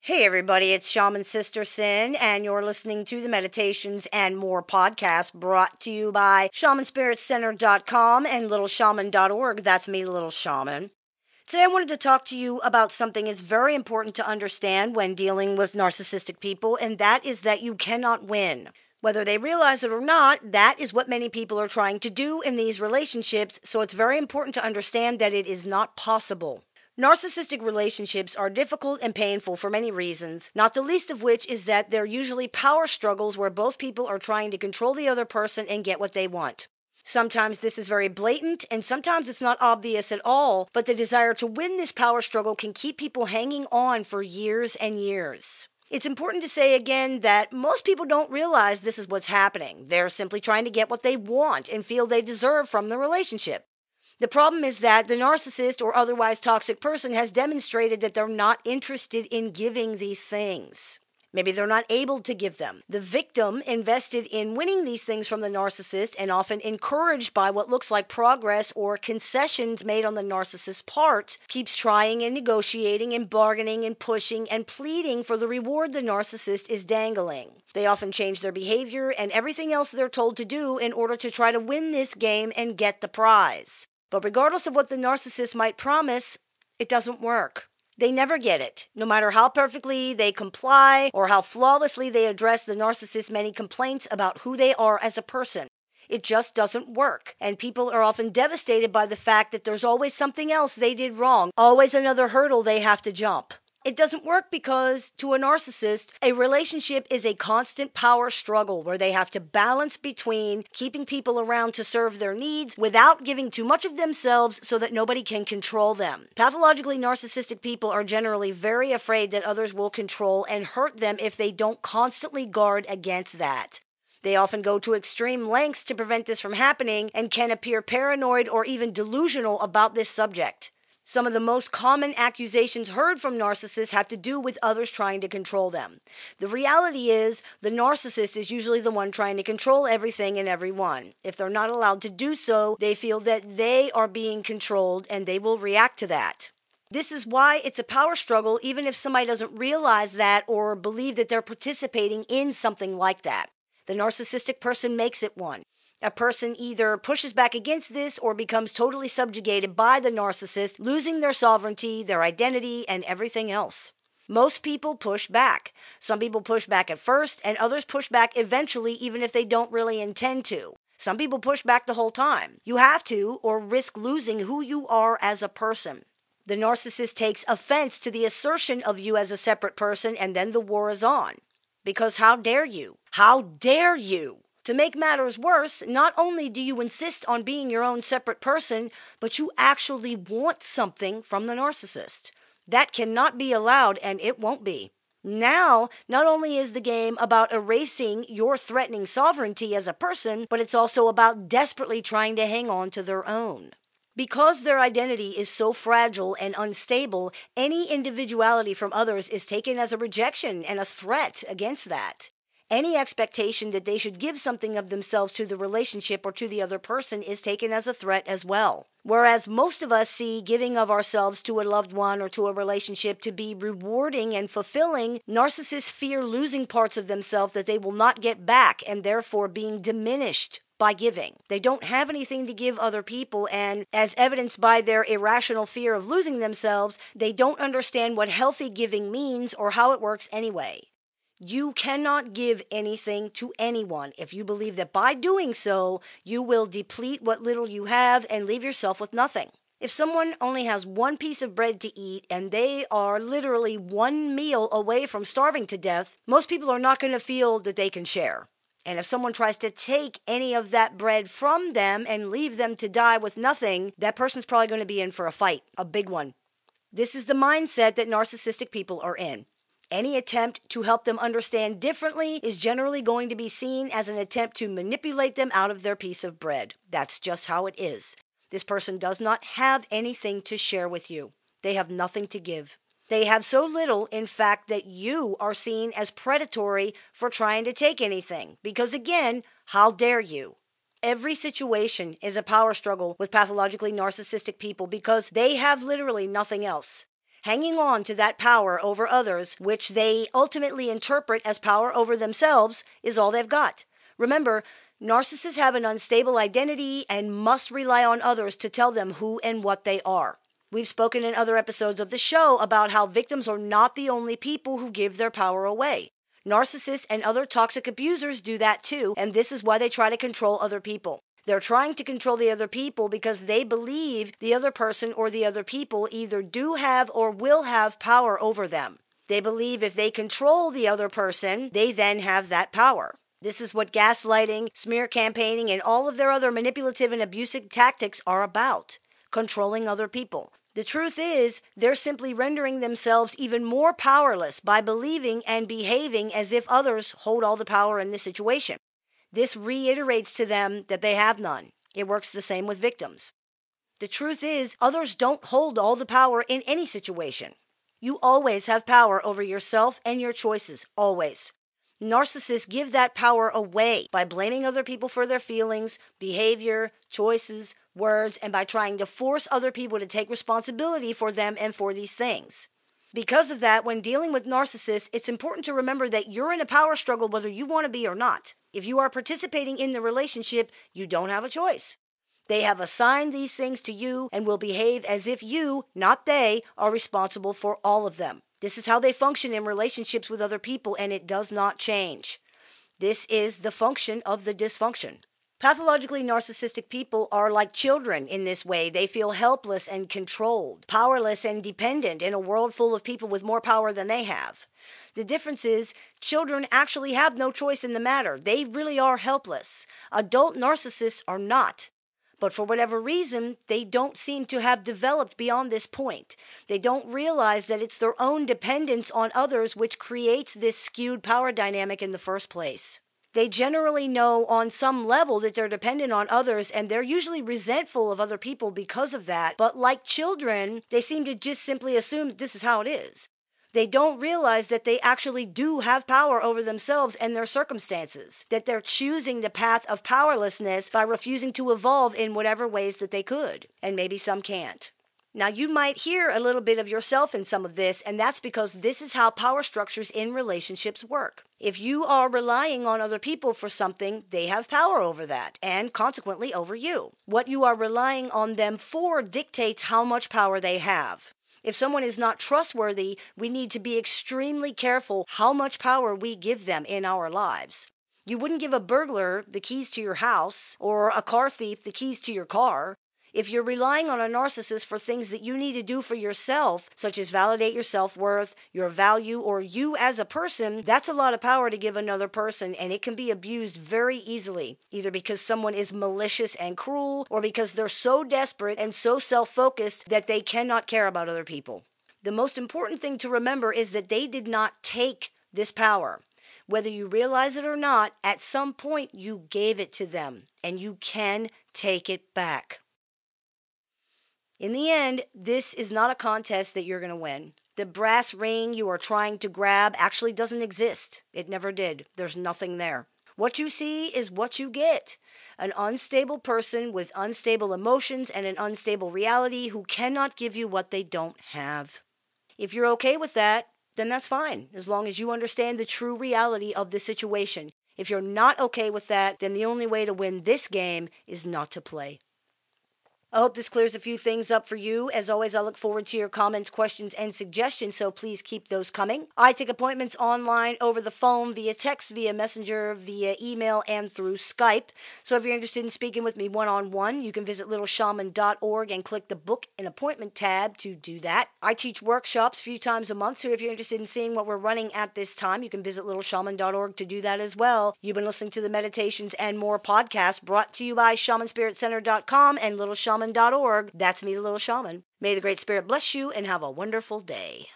Hey everybody, it's Shaman Sister Sin, and you're listening to the Meditations and More podcast brought to you by ShamanSpiritCenter.com and LittleShaman.org. That's me, Little Shaman. Today I wanted to talk to you about something that's very important to understand when dealing with narcissistic people, and that is that you cannot win. Whether they realize it or not, that is what many people are trying to do in these relationships, so it's very important to understand that it is not possible. Narcissistic relationships are difficult and painful for many reasons, not the least of which is that they're usually power struggles where both people are trying to control the other person and get what they want. Sometimes this is very blatant, and sometimes it's not obvious at all, but the desire to win this power struggle can keep people hanging on for years and years. It's important to say again that most people don't realize this is what's happening. They're simply trying to get what they want and feel they deserve from the relationship. The problem is that the narcissist or otherwise toxic person has demonstrated that they're not interested in giving these things. Maybe they're not able to give them. The victim, invested in winning these things from the narcissist and often encouraged by what looks like progress or concessions made on the narcissist's part, keeps trying and negotiating and bargaining and pushing and pleading for the reward the narcissist is dangling. They often change their behavior and everything else they're told to do in order to try to win this game and get the prize. But regardless of what the narcissist might promise, it doesn't work. They never get it, no matter how perfectly they comply or how flawlessly they address the narcissist's many complaints about who they are as a person. It just doesn't work, and people are often devastated by the fact that there's always something else they did wrong, always another hurdle they have to jump. It doesn't work because, to a narcissist, a relationship is a constant power struggle where they have to balance between keeping people around to serve their needs without giving too much of themselves so that nobody can control them. Pathologically narcissistic people are generally very afraid that others will control and hurt them if they don't constantly guard against that. They often go to extreme lengths to prevent this from happening and can appear paranoid or even delusional about this subject. Some of the most common accusations heard from narcissists have to do with others trying to control them. The reality is, the narcissist is usually the one trying to control everything and everyone. If they're not allowed to do so, they feel that they are being controlled and they will react to that. This is why it's a power struggle even if somebody doesn't realize that or believe that they're participating in something like that. The narcissistic person makes it one. A person either pushes back against this or becomes totally subjugated by the narcissist, losing their sovereignty, their identity, and everything else. Most people push back. Some people push back at first, and others push back eventually even if they don't really intend to. Some people push back the whole time. You have to, or risk losing who you are as a person. The narcissist takes offense to the assertion of you as a separate person, and then the war is on. Because how dare you? How dare you? To make matters worse, not only do you insist on being your own separate person, but you actually want something from the narcissist. That cannot be allowed, and it won't be. Now, not only is the game about erasing your threatening sovereignty as a person, but it's also about desperately trying to hang on to their own. Because their identity is so fragile and unstable, any individuality from others is taken as a rejection and a threat against that. Any expectation that they should give something of themselves to the relationship or to the other person is taken as a threat as well. Whereas most of us see giving of ourselves to a loved one or to a relationship to be rewarding and fulfilling, narcissists fear losing parts of themselves that they will not get back and therefore being diminished by giving. They don't have anything to give other people, and as evidenced by their irrational fear of losing themselves, they don't understand what healthy giving means or how it works anyway. You cannot give anything to anyone if you believe that by doing so, you will deplete what little you have and leave yourself with nothing. If someone only has one piece of bread to eat and they are literally one meal away from starving to death, most people are not going to feel that they can share. And if someone tries to take any of that bread from them and leave them to die with nothing, that person's probably going to be in for a fight, a big one. This is the mindset that narcissistic people are in. Any attempt to help them understand differently is generally going to be seen as an attempt to manipulate them out of their piece of bread. That's just how it is. This person does not have anything to share with you. They have nothing to give. They have so little, in fact, that you are seen as predatory for trying to take anything. Because again, how dare you? Every situation is a power struggle with pathologically narcissistic people because they have literally nothing else. Hanging on to that power over others, which they ultimately interpret as power over themselves, is all they've got. Remember, narcissists have an unstable identity and must rely on others to tell them who and what they are. We've spoken in other episodes of the show about how victims are not the only people who give their power away. Narcissists and other toxic abusers do that too, and this is why they try to control other people. They're trying to control the other people because they believe the other person or the other people either do have or will have power over them. They believe if they control the other person, they then have that power. This is what gaslighting, smear campaigning, and all of their other manipulative and abusive tactics are about: controlling other people. The truth is, they're simply rendering themselves even more powerless by believing and behaving as if others hold all the power in this situation. This reiterates to them that they have none. It works the same with victims. The truth is, others don't hold all the power in any situation. You always have power over yourself and your choices, always. Narcissists give that power away by blaming other people for their feelings, behavior, choices, words, and by trying to force other people to take responsibility for them and for these things. Because of that, when dealing with narcissists, it's important to remember that you're in a power struggle whether you want to be or not. If you are participating in the relationship, you don't have a choice. They have assigned these things to you and will behave as if you, not they, are responsible for all of them. This is how they function in relationships with other people, and it does not change. This is the function of the dysfunction. Pathologically narcissistic people are like children in this way. They feel helpless and controlled, powerless and dependent in a world full of people with more power than they have. The difference is, children actually have no choice in the matter. They really are helpless. Adult narcissists are not. But for whatever reason, they don't seem to have developed beyond this point. They don't realize that it's their own dependence on others which creates this skewed power dynamic in the first place. They generally know on some level that they're dependent on others, and they're usually resentful of other people because of that. But like children, they seem to just simply assume that this is how it is. They don't realize that they actually do have power over themselves and their circumstances, that they're choosing the path of powerlessness by refusing to evolve in whatever ways that they could, and maybe some can't. Now, you might hear a little bit of yourself in some of this, and that's because this is how power structures in relationships work. If you are relying on other people for something, they have power over that, and consequently over you. What you are relying on them for dictates how much power they have. If someone is not trustworthy, we need to be extremely careful how much power we give them in our lives. You wouldn't give a burglar the keys to your house or a car thief the keys to your car. If you're relying on a narcissist for things that you need to do for yourself, such as validate your self-worth, your value, or you as a person, that's a lot of power to give another person, and it can be abused very easily, either because someone is malicious and cruel, or because they're so desperate and so self-focused that they cannot care about other people. The most important thing to remember is that they did not take this power. Whether you realize it or not, at some point you gave it to them, and you can take it back. In the end, this is not a contest that you're going to win. The brass ring you are trying to grab actually doesn't exist. It never did. There's nothing there. What you see is what you get. An unstable person with unstable emotions and an unstable reality who cannot give you what they don't have. If you're okay with that, then that's fine, as long as you understand the true reality of the situation. If you're not okay with that, then the only way to win this game is not to play. I hope this clears a few things up for you. As always, I look forward to your comments, questions, and suggestions, so please keep those coming. I take appointments online, over the phone, via text, via messenger, via email, and through Skype. So if you're interested in speaking with me one-on-one, you can visit littleshaman.org and click the Book an Appointment tab to do that. I teach workshops a few times a month, so if you're interested in seeing what we're running at this time, you can visit littleshaman.org to do that as well. You've been listening to the Meditations and More podcast, brought to you by ShamanSpiritCenter.com and Little Shaman.org. That's me, the Little Shaman. May the Great Spirit bless you and have a wonderful day.